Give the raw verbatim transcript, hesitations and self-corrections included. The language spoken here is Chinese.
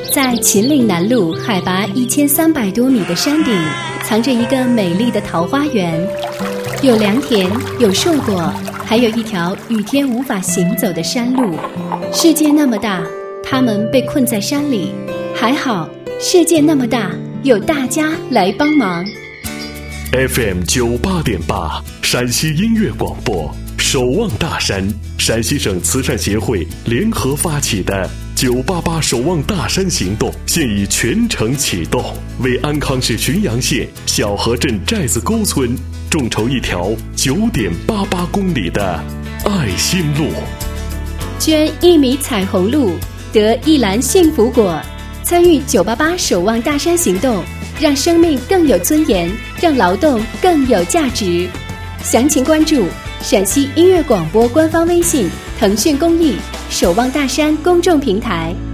在秦岭南麓海拔一千三百多米的山顶，藏着一个美丽的桃花源，有良田，有硕果，还有一条雨天无法行走的山路。世界那么大，他们被困在山里，还好世界那么大，有大家来帮忙。 F M 九八点八，陕西音乐广播，守望大山，陕西省慈善协会联合发起的九八八守望大山行动现已全程启动，为安康市浔阳县小河镇寨子沟村众筹一条九点八八公里的爱心路， 捐一米彩虹路，得一篮幸福果。参与九八八守望大山行动，让生命更有尊严，让劳动更有价值。详情关注陕西音乐广播官方微信、腾讯公益守望大山公众平台。